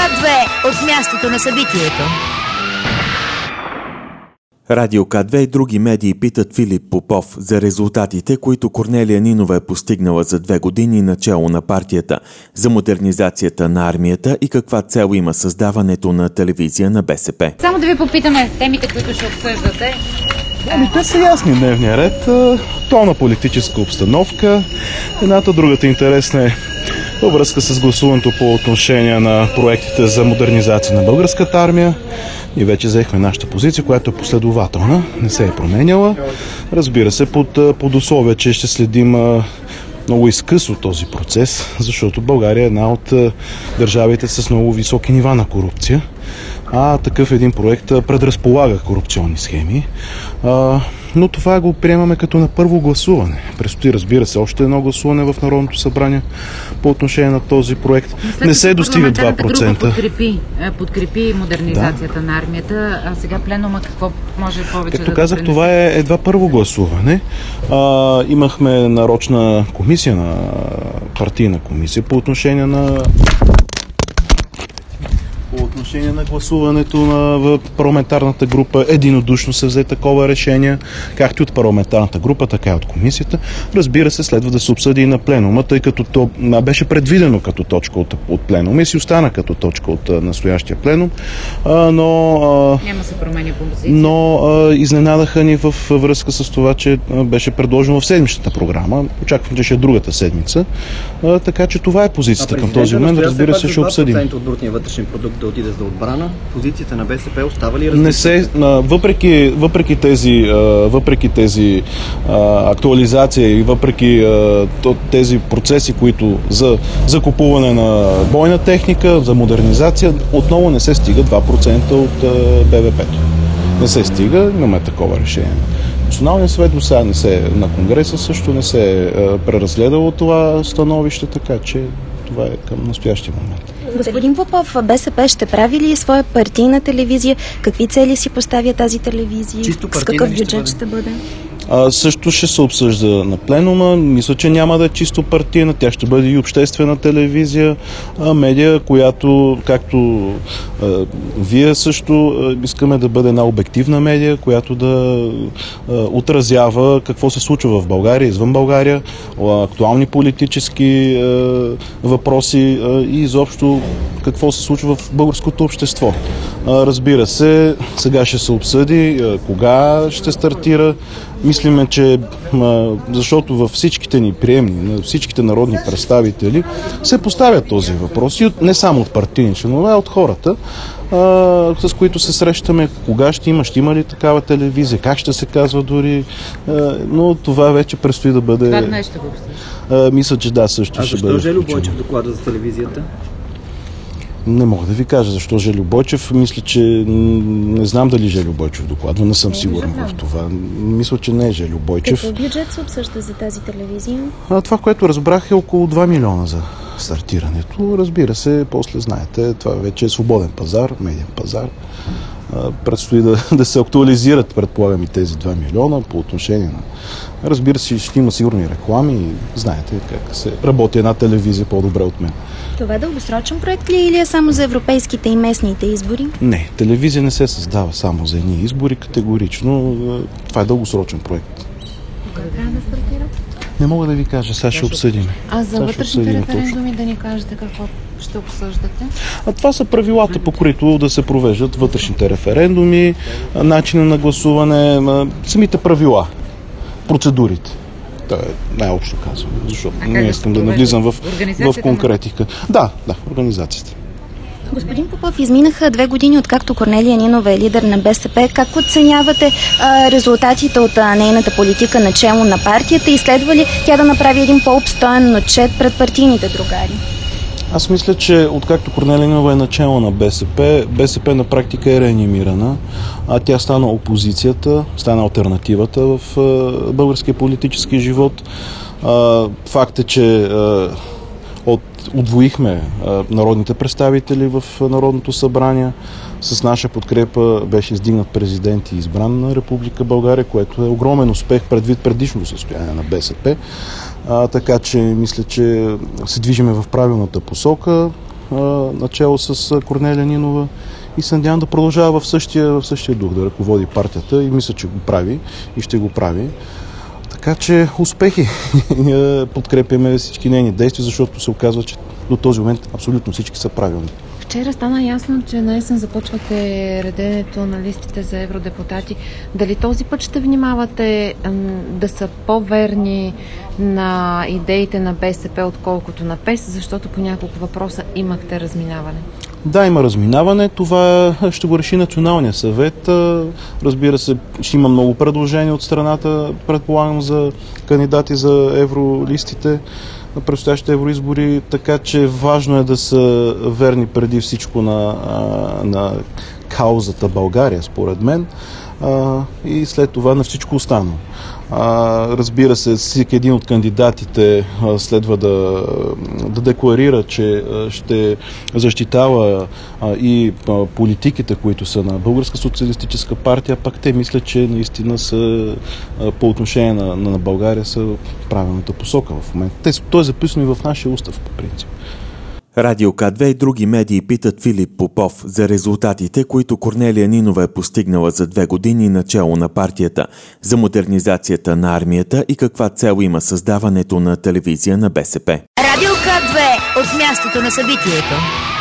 К2 от мястото на събитието. Радио К2 и други медии питат Филип Попов за резултатите, които Корнелия Нинова е постигнала за 2 години начело на партията, за модернизацията на армията и каква цел има създаването на телевизия на БСП. Само да ви попитаме темите, които ще обсъждате. Те са ясни дневния ред, тона политическа обстановка. Едната, другата интересна е във връзка с гласуването по отношение на проектите за модернизация на българската армия. Ние вече взехме нашата позиция, която е последователна, не се е променяла. Разбира се, под условие, че ще следим много изкъсно този процес, защото България е една от държавите с много високи нива на корупция. А такъв един проект предразполага корупционни схеми. Но това го приемаме като на първо гласуване. Предстои, разбира се, още едно гласуване в Народното събрание по отношение на този проект. Не се достига 2%. Подкрепи модернизацията на армията, а сега пленума какво може повече Както казах, това е едва първо гласуване. Имахме нарочна комисия, на партийна комисия по отношение на гласуването в парламентарната група. Единодушно се взе такова решение, както от парламентарната група, така и от комисията. Разбира се, следва да се обсъди и на пленума, тъй като то беше предвидено като точка от пленума и си остана като точка от настоящия пленум. Няма се промени по позицията. Но изненадаха ни във връзка с това, че беше предложено в седмичната програма. Очаквам, че ще е другата седмица. Така че това е позицията към този момент. Разбира се, ще обсъдим. От брутния вътрешен продукт да отиде за отбрана. Позицията на БСП остава ли различна? Не се, въпреки тези актуализации и въпреки тези процеси, които за закупуване на бойна техника, за модернизация, отново не се стига 2% от БВП-то. Не се стига, имаме такова решение. Националният съвет до сега на Конгреса също не се е преразгледало това становище, така че това е към настоящия момент. Господин Попов, БСП ще прави ли своя партийна телевизия? Какви цели си поставя тази телевизия? С какъв бюджет ще бъде? Също ще се обсъжда на пленума. Мисля, че няма да е чисто партийна. Тя ще бъде и обществена телевизия, медия, която, както вие също искаме да бъде една обективна медия, която да отразява какво се случва в България, извън България, актуални политически въпроси и изобщо какво се случва в българското общество. Разбира се, сега ще се обсъди кога ще стартира. Мислиме, че защото във всичките ни приемни, на всичките народни представители се поставя този въпрос и не само от партийни членове, а от хората, с които се срещаме, кога ще има ли такава телевизия, как ще се казва дори, но това вече предстои да бъде... Това днес ще го обсъжда. Мисля, че да, също ще бъде. А защо Жельо Бойчев доклада за телевизията? Не мога да ви кажа защо Жельо Бойчев. Мисля, че не знам дали Жельо Бойчев докладва. Не съм сигурен в това. Мисля, че не е Жельо Бойчев. Какъв бюджет се обсъжда за тази телевизия? Това, което разбрах, е около 2 милиона за стартирането. Разбира се, после знаете, това вече е свободен пазар, медиен пазар. Предстои да се актуализират, предполагам, и тези 2 милиона по отношение на... Разбира се, ще има сигурни реклами и знаете как се работи една телевизия по-добре от мен. Това дългосрочен проект ли или е само за европейските и местните избори? Не, телевизия не се създава само за едни избори, категорично. Това е дългосрочен проект. Кога трябва да стартира? Не мога да ви кажа, сега ще обсъдим. А за вътрешните референдуми да ни кажете какво ще обсъждате? Това са правилата, по които да се провеждат вътрешните референдуми, начина на гласуване, самите правила, процедурите. Това е най-общо казвам, защото не искам да навлизам в конкретика. Да, организацията. Господин Попов, изминаха 2 години, откакто Корнелия Нинова е лидер на БСП. Как оценявате резултатите от нейната политика начело на партията и следва ли тя да направи един по-обстоен отчет пред партийните другари? Аз мисля, че откакто Корнелия Нинова е начало на БСП на практика е реанимирана, а тя стана опозицията, стана алтернативата в българския политически живот. Факт е, че удвоихме народните представители в Народното събрание. С наша подкрепа беше издигнат президент и избран на Република България, което е огромен успех предвид предишното състояние на БСП. Така че мисля, че се движиме в правилната посока. начало с Корнелия Нинова и се надявам да продължава в същия дух, да ръководи партията и мисля, че го прави и ще го прави. Така че успехи! Подкрепяме всички нейни действия, защото се оказва, че до този момент абсолютно всички са правилни. Вчера стана ясно, че наесен започвате реденето на листите за евродепутати. Дали този път ще внимавате да са по-верни на идеите на БСП, отколкото на ПЕС, защото по няколко въпроса имахте разминаване? Да, има разминаване. Това ще го реши Националния съвет. Разбира се, ще има много предложения от страната, предполагам, за кандидати за евролистите на предстоящите евроизбори, така че важно е да са верни преди всичко на каузата България, според мен, и след това на всичко останало. Разбира се, всеки един от кандидатите следва да декларира, че ще защитава и политиките, които са на Българска социалистическа партия, пак те мислят, че наистина са по отношение на България са правилната посока в момента. То е записано и в нашия устав, по принцип. Радио К2 и други медии питат Филип Попов за резултатите, които Корнелия Нинова е постигнала за 2 години начало на партията, за модернизацията на армията и каква цел има създаването на телевизия на БСП. Радио К2 от мястото на събитието.